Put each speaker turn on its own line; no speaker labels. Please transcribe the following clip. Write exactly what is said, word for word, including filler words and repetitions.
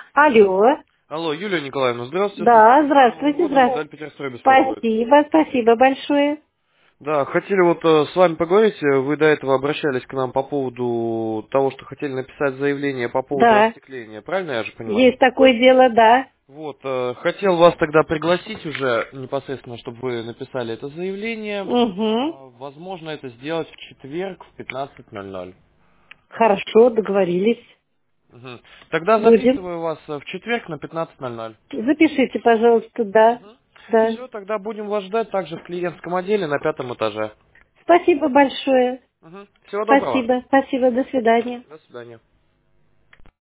Алло.
Алло, Юлия Николаевна, здравствуйте.
Да,
Нового
здравствуйте,
года,
здравствуйте.
Виталий Петерстрой беспокоит.
Спасибо, спасибо большое.
Да, хотели вот э, с вами поговорить. Э, Вы до этого обращались к нам по поводу того, что хотели написать заявление по поводу
Да,
остекления. Правильно я же понимаю?
есть такое дело, да.
Вот, э, хотел вас тогда пригласить уже непосредственно, чтобы вы написали это заявление.
Угу.
Э, Возможно, это сделать в четверг в пятнадцать ноль ноль.
Хорошо, договорились.
Мгм. Тогда
Будем.
записываю вас э, в четверг на пятнадцать ноль ноль.
Запишите, пожалуйста, да. Да.
Все, тогда будем вас ждать также в клиентском отделе на пятом этаже.
Спасибо большое.
Мгм. Всего доброго.
Спасибо, спасибо, до свидания.
До свидания.